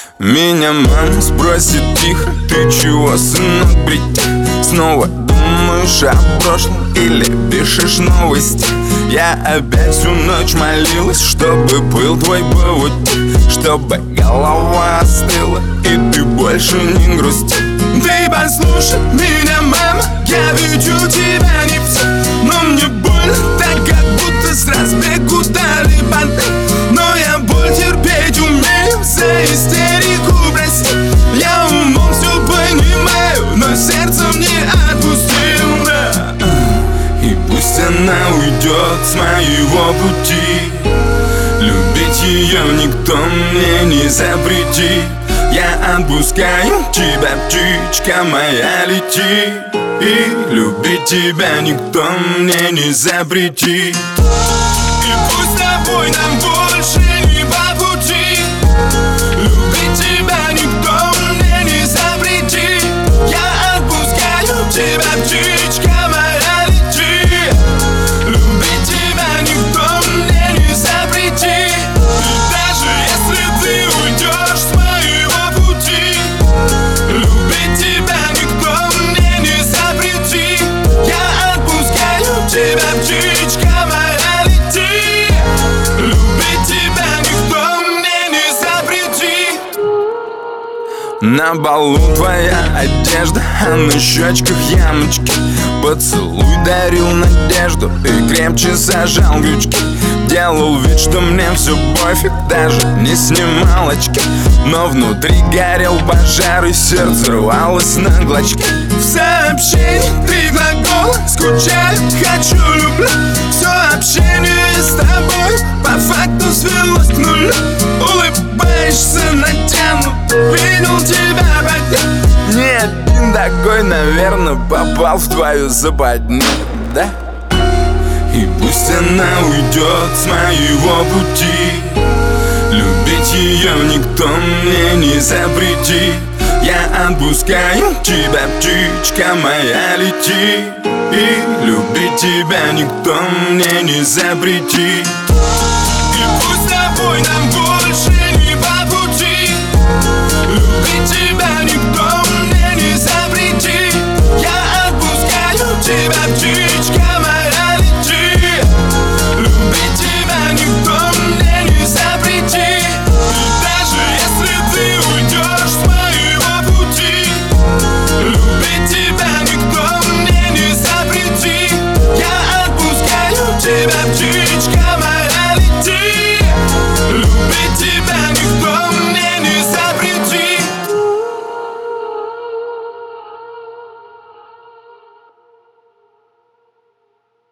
Меня мама спросит тихо: ты чего, сынок, прийти? Снова думаешь о прошлом или пишешь новости? Я опять всю ночь молилась, чтобы был твой повод, чтобы голова остыла и ты больше не грустил. Ты послушай меня, мама, я ведь у тебя не пса, но мне больно, так как будто с разбегу дали банты. Но я боль терпеть умею, за истерику прости. Я умом все понимаю, но сердцем не отпустил, да. И пусть она уйдет с моего пути, любить ее никто мне не запретит. Я отпускаю тебя, птичка моя, лети. И любить тебя никто мне не запретит. И пусть с тобой нам больше не по пути, любить тебя никто мне не запретит. Я отпускаю тебя, птичка моя, лети. Любить тебя никто мне не запретит. И даже если ты уйдешь с моего пути, любить тебя никто мне не запретит. Я отпускаю тебя, птичка моя, лети. Любить тебя никто мне не запретит. На балу твоя одежда, а на щечках ямочки. Поцелуй дарил надежду и крепче зажал крючки. Делал вид, что мне все пофиг, даже не снимал очки. Но внутри горел пожар и сердце рвалось на клочки. В сообщении 3 глагола: скучаю, хочу, люблю. Все общение с тобой по факту свелось к нулю. Улыбаешься натянуто, видел тебя поднять. Ни один такой, наверное, попал в твою западню, да? И пусть она уйдет с моего пути, любить ее никто мне не запретит. Я отпускаю тебя, птичка моя, лети. И любить тебя никто мне не запретит. И пусть с тобой нам больше не по пути, любить тебя никто мне не запретит. Я отпускаю тебя, птичка